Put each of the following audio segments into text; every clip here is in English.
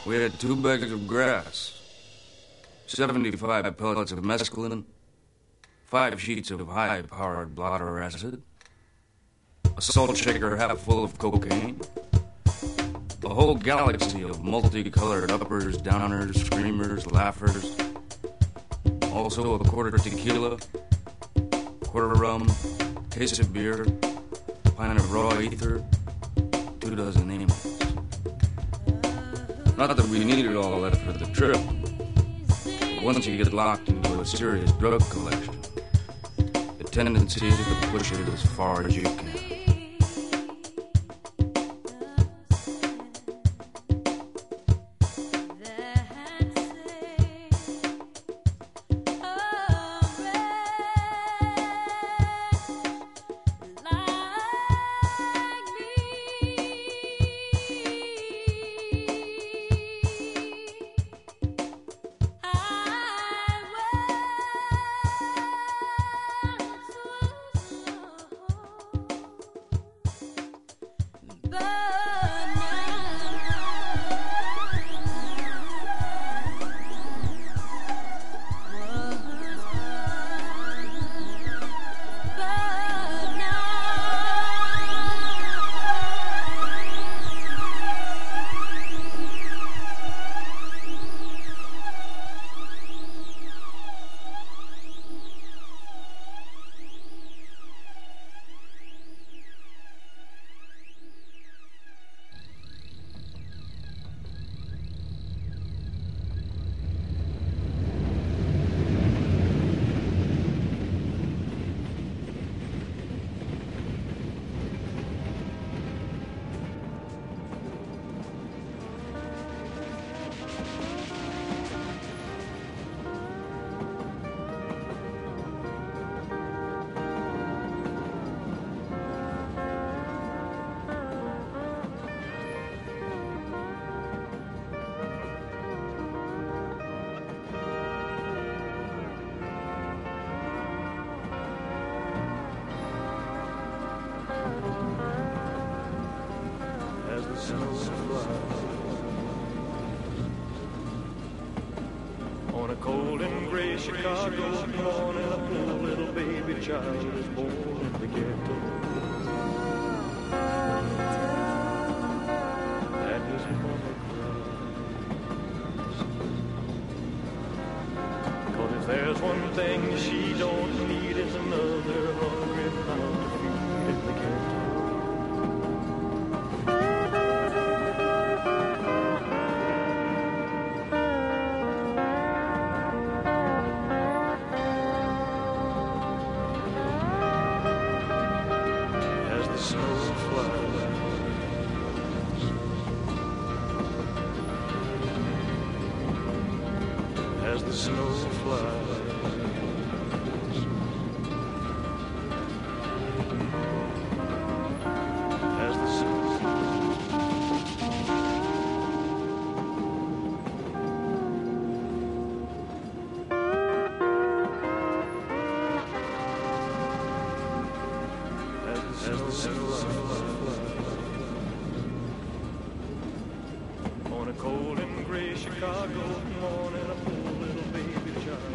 We had 2 bags of grass, 75 pellets of mescaline, 5 sheets of high-powered blotter acid, a salt shaker half full of cocaine, a whole galaxy of multicolored uppers, downers, screamers, laughers, also a quarter tequila, quarter rum, case of beer, pint of raw ether, 2 dozen amyls. Not that we needed all that for the trip, but once you get locked into a serious drug collection, the tendency is to push it as far as you can. On a cold and gray Chicago morning, a poor little baby child is born in the ghetto. And his mama cries. 'Cause if there's one thing she don't need, is another hungry mouth to feed in the ghetto. As the snow flies, as the snow flies, on a cold and gray Chicago morning, a poor little baby child.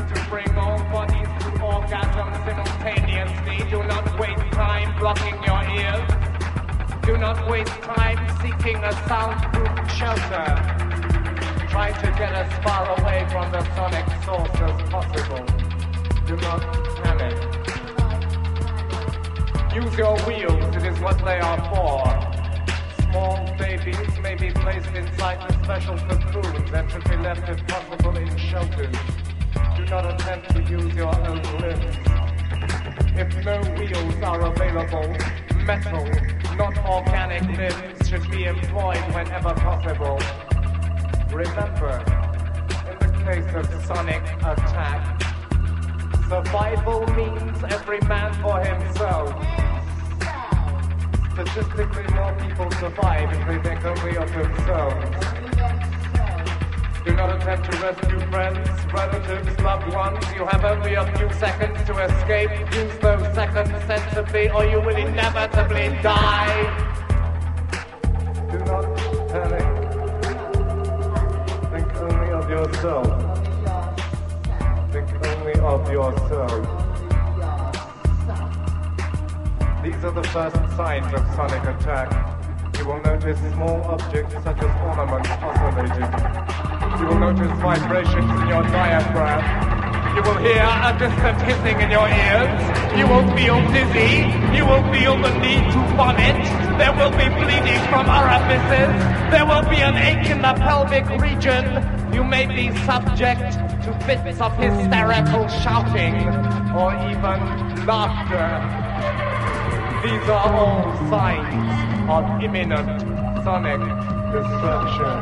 to bring all bodies to orgasm simultaneously. Do not waste time blocking your ears. Do not waste time seeking a soundproof shelter. Try to get as far away from the sonic source as possible. Do not panic. Use your wheels, it is what they are for. Small babies may be placed inside the special cocoons and should be left if possible in shelters. Do not attempt to use your own limbs. If no wheels are available, metal, not organic limbs should be employed whenever possible. Remember, in the case of sonic attack, survival means every man for himself. Statistically, more people survive if they think only of themselves. Do not attempt to rescue friends, relatives, loved ones. You have only a few seconds to escape. Use those seconds sensibly or you will inevitably die. Do not panic. Think only of yourself. Think only of yourself. These are the first signs of sonic attack. You will notice small objects such as ornaments oscillating. You will notice vibrations in your diaphragm. You will hear a distant hissing in your ears. You will feel dizzy. You will feel the need to vomit. There will be bleeding from orifices. There will be an ache in the pelvic region. You may be subject to fits of hysterical shouting or even laughter. These are all signs of imminent sonic destruction.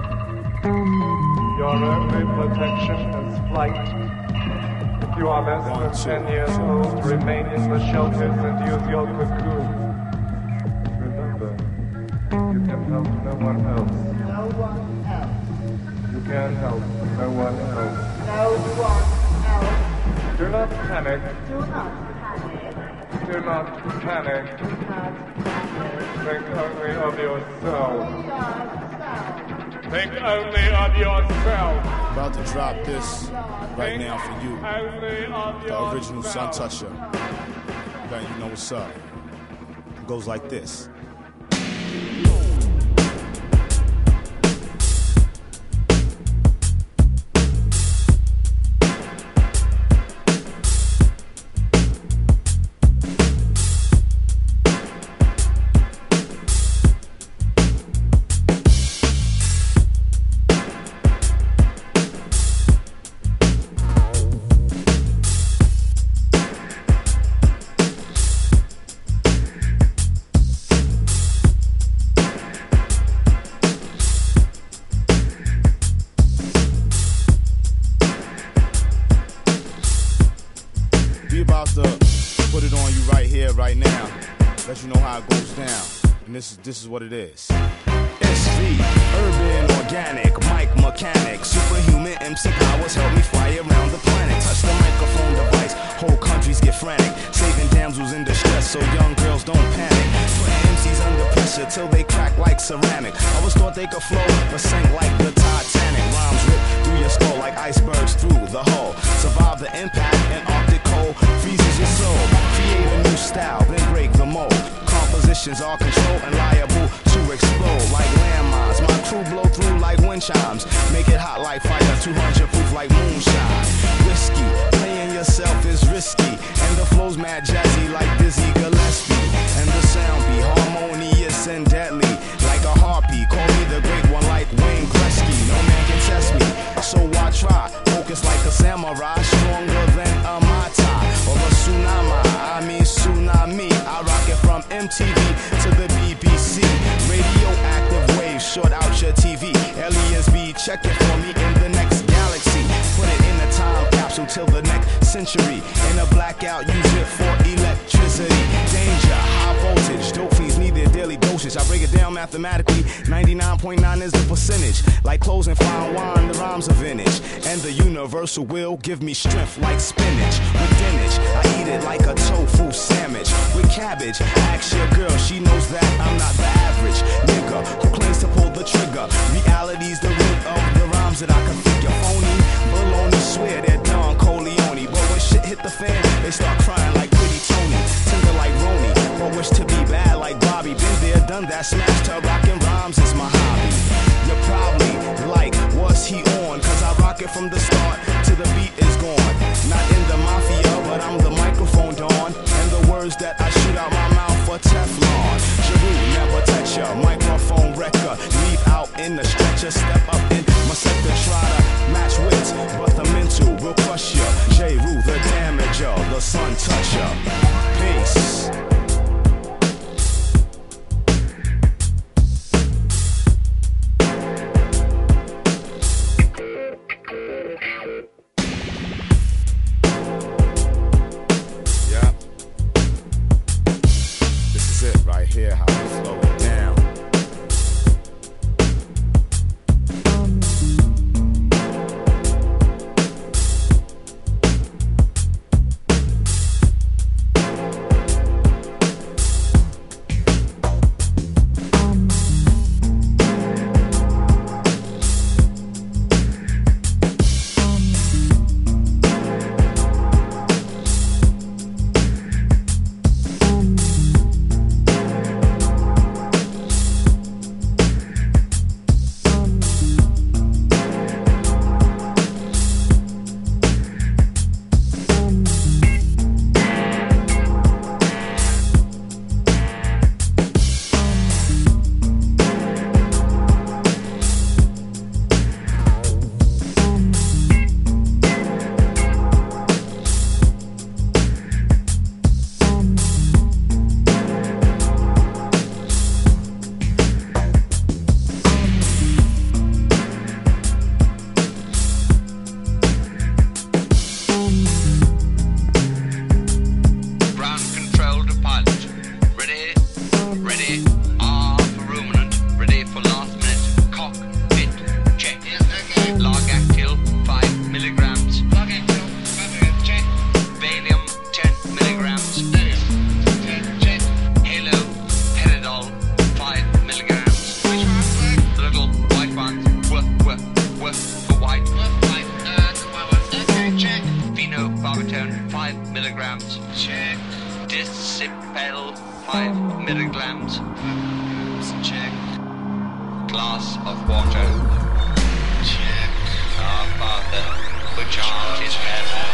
Your only protection is flight. If you are less than 10 years old, remain in the shelters and use your cocoon. Remember, you can help no one else. No one else. You can help no one else. No one else. Do not panic. Do not panic. Do not panic. Do not panic. Think only of yourself. Yourself. Think only of yourself. About to drop this right now for you. Only of The original Sun Toucher. Then you know what's up. It goes like this. We about to put it on you right here, right now. Let you know how it goes down. And this is what it is. SV, urban, organic, mic mechanic, superhuman MC powers help me fly around the planet. Touch the microphone device, whole countries get frantic. Saving damsels in distress so young girls don't panic. Putting MCs under pressure till they crack like ceramic. Always thought they could flow, but sank like the Titanic. Rhymes rip through your skull like icebergs through the hull. Survive the impact and Arctic cold freezes your soul. Create a new style, then break the mold. Compositions are controlled and liable to explode like landmines. My crew blow through like wind chimes. Make it hot like fire, 200 proof like moonshine. Whiskey, playing yourself is risky. And the flow's mad jazzy like Dizzy Gillespie. And the sound be harmonious and deadly like a harpy. Call me the great one like Wayne Gretzky. No man can test me, so I try. Focus like a samurai, stronger than a Mai Tai or a tsunami. I mean tsunami. I rock it from MTV to the BBC. Radioactive waves short out your TV. Aliens be checking for me in the next galaxy. Put it in a time capsule till the next century. In a blackout, use it for electricity. Danger, high voltage, dope fiends need their daily dosage. I break it down mathematically, 99.9 is the percentage. Like clothes and fine wine, the rhymes are vintage. And the universal will give me strength like spinach. With dinach, I eat it like a tofu sandwich. With cabbage, ask your girl, she knows that I'm not the average nigga who claims to pull the trigger. Reality's the root of the rhymes that I configure. Phony, baloney, swear they're done cold from the start to the beat is gone. Not in the mafia, but I'm the microphone Dawn. And the words that I shoot out my mouth are Teflon. Jeru never touch ya, microphone wrecker. Leave out in the stretcher, step up in my sector, try to match wits, but the mental will crush ya. Jeru the damager, the sun toucher. Peace. Hear how we slow it down. Discipel 5 milligrams. Check. Glass of water. Check. Our Father, which art in heaven,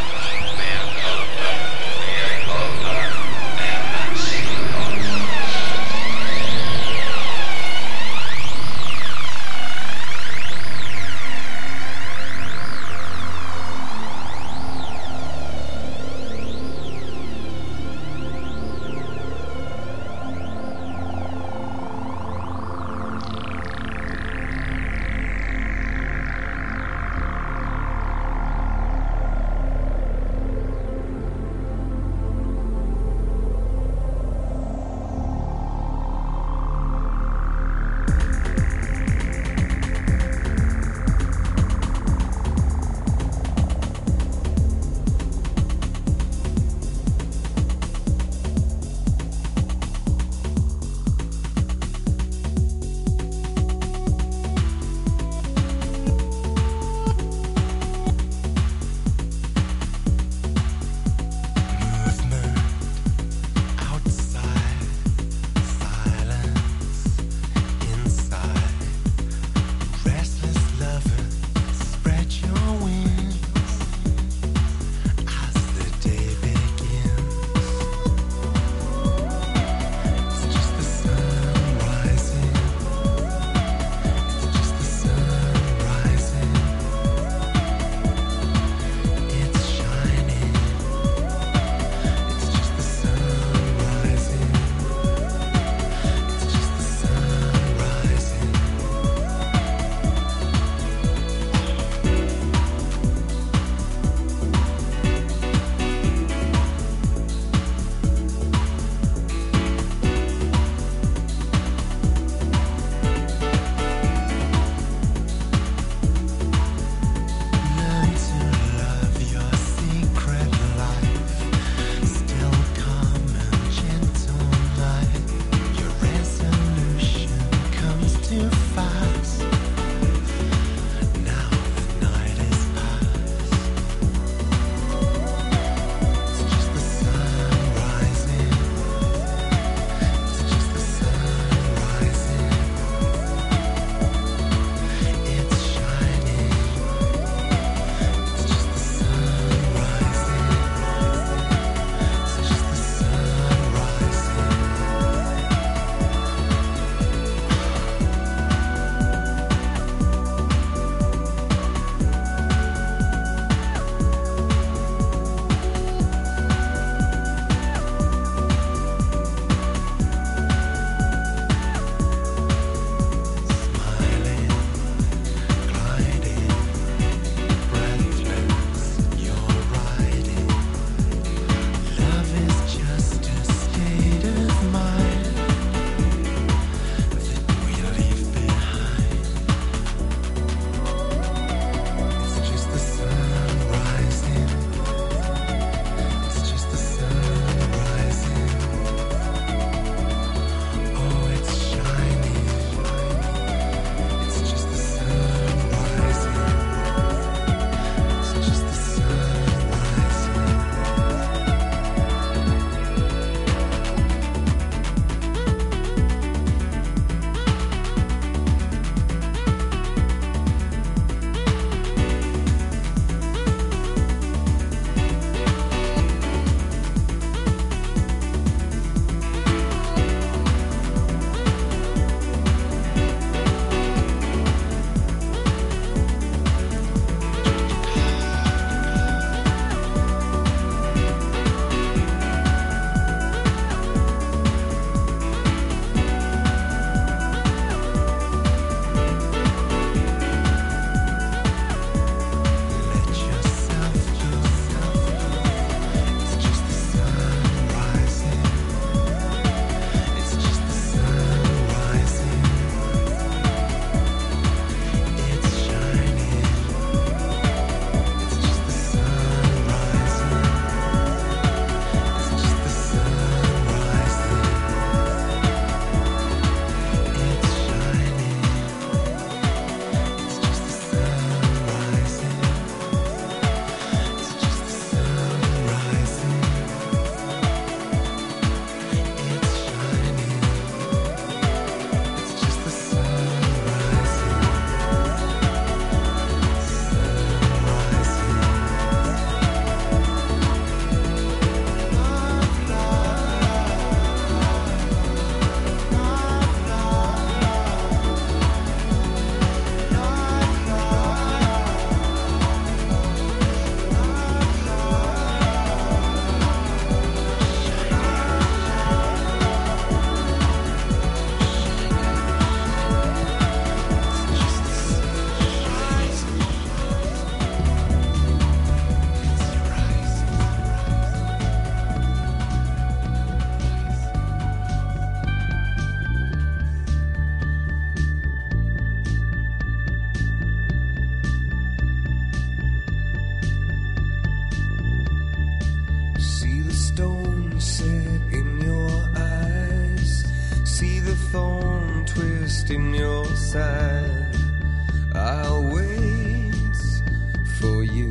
stone set in your eyes, see the thorn twist in your side. I'll wait for you.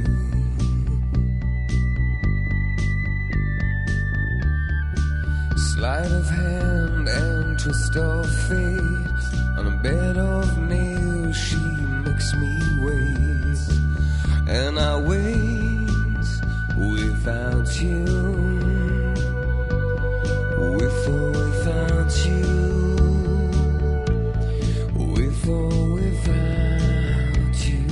Sleight of hand and twist of fate, on a bed of nails she makes me wait. And I wait without you, with or without you, with or without you.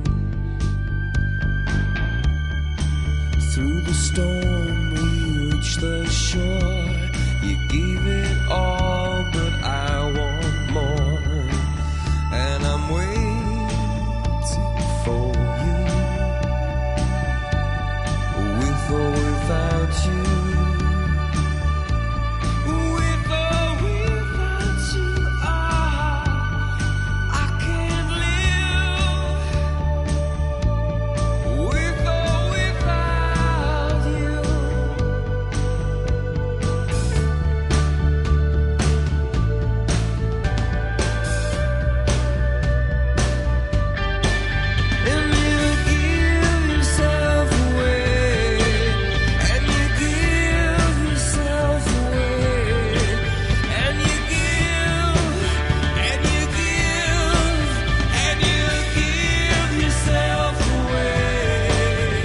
Through the storm we reach the shore. You gave it all, but I want more. And I'm waiting for you, with or without you, with or without you. I can't live with or without you. And you give yourself away, and you give yourself away, and you give, and you give, and you give yourself away.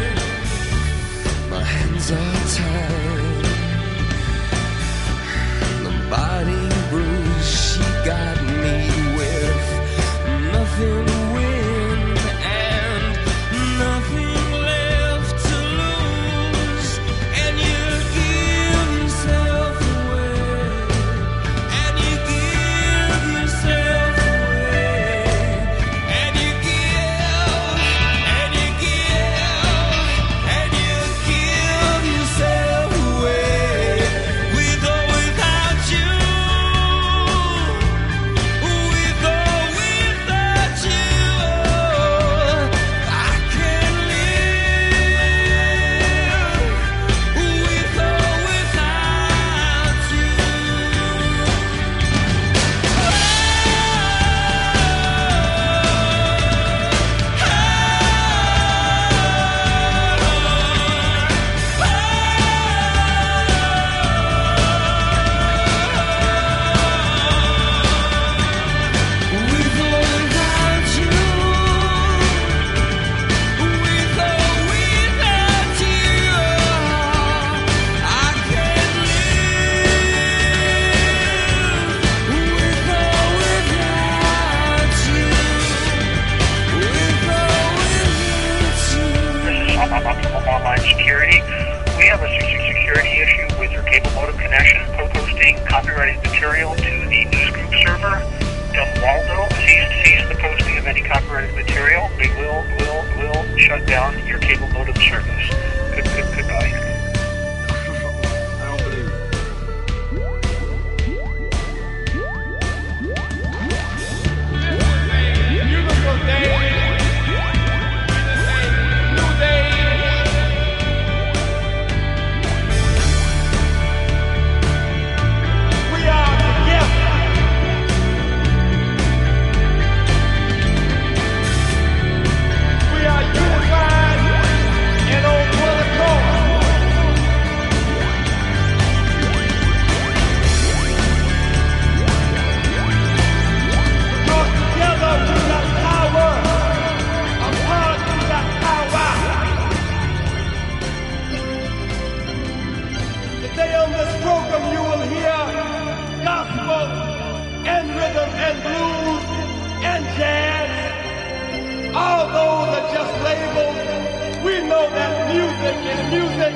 My hands are tied, the body bruised. She got me with nothing to win and nothing left to lose. And you give yourself away, and you give yourself away, and you give, and you give, and you give yourself away, with or without you, with or without you. I can't live with or without you. With or without you, with or without you, I can't live with or without you, with or without you. This is Optimum Online Security. We have a security issue with your cable modem connection, posting copyrighted material to the newsgroup server. Waldo, cease the posting of any copyrighted material. We will shut down your cable modem service. Goodbye. I don't believe it. Beautiful day. New day. We are together. We are unified and on one accord. Because together we got power. Apart we got power. Today on this program you will hear gospel and rhythm and blues and jazz. All those are just labels. We know that music is music.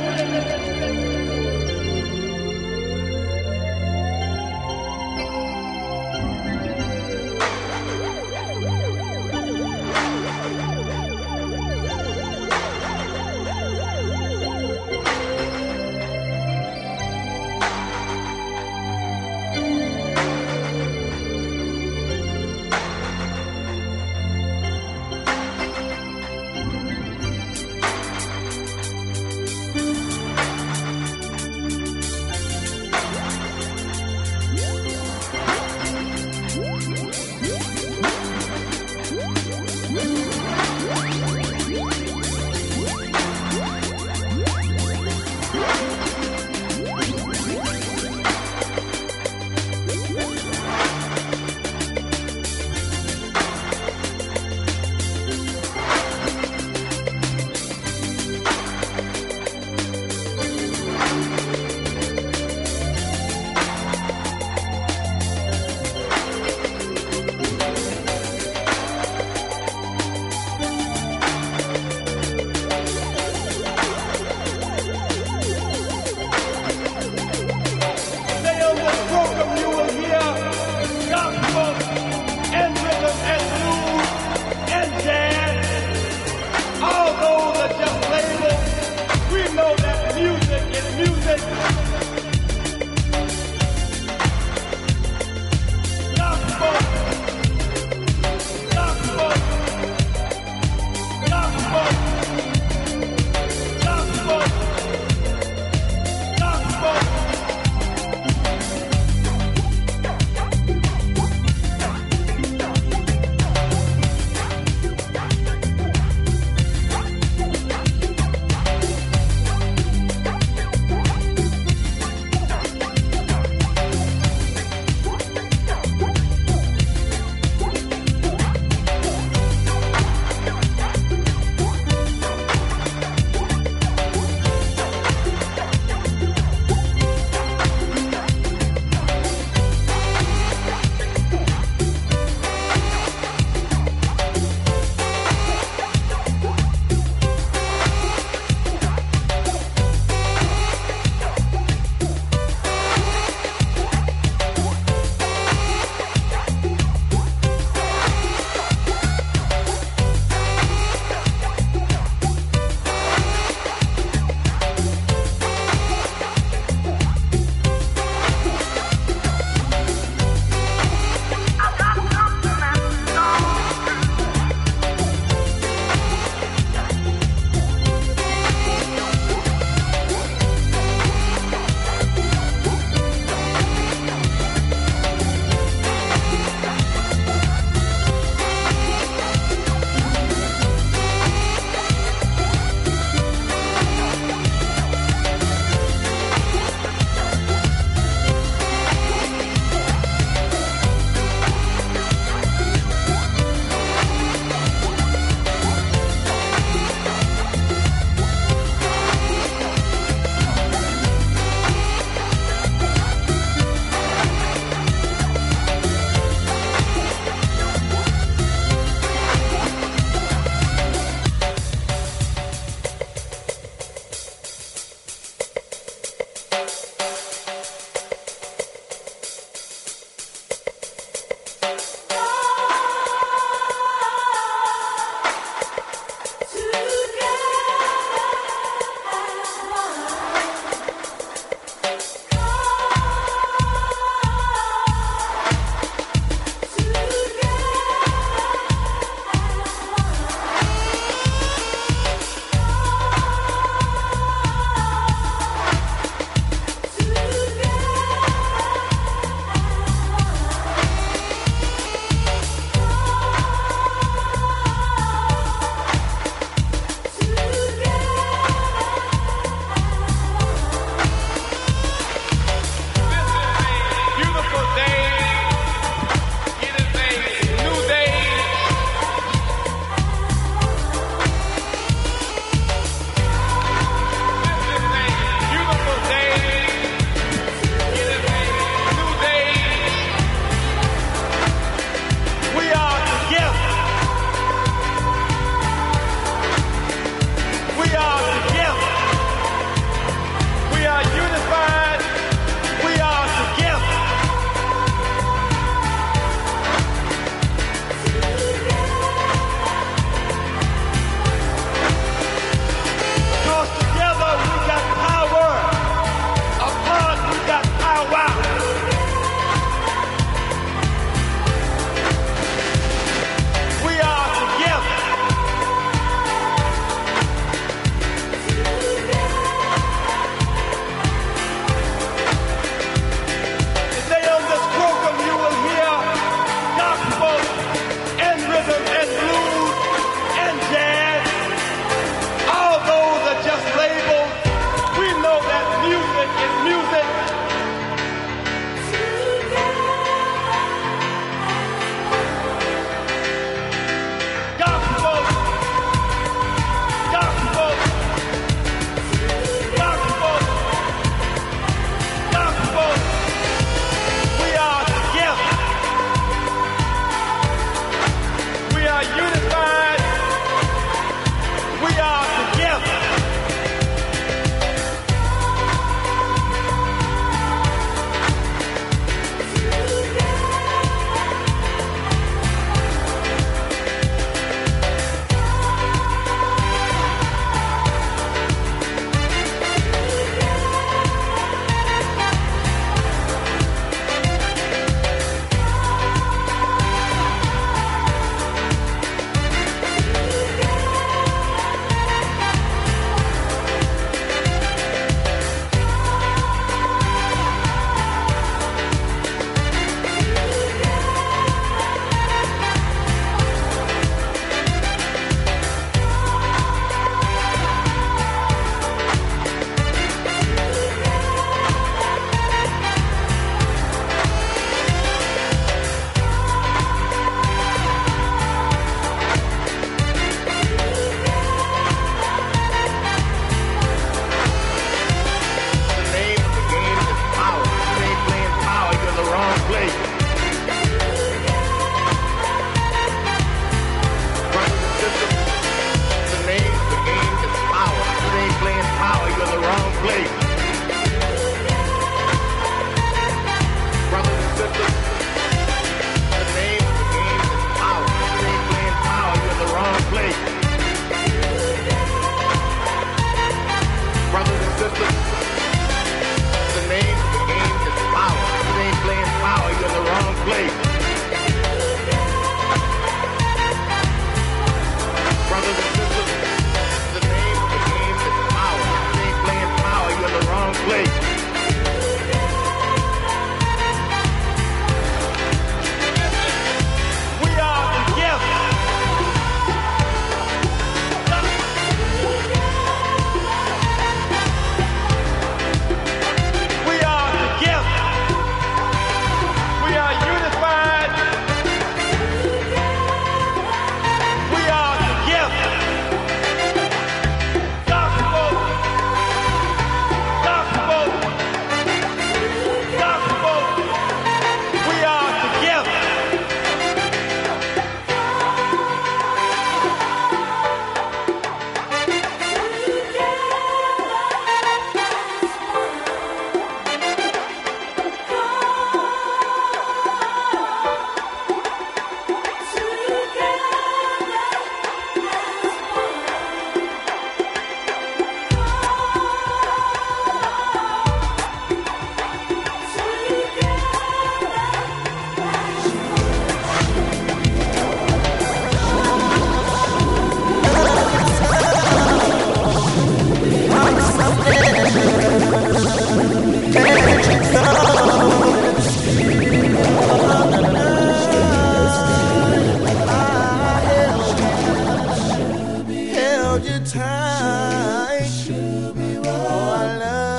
hold you tight. Oh, I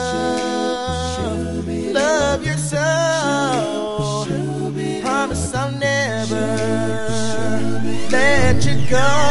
love you so. Promise I'll never let you go.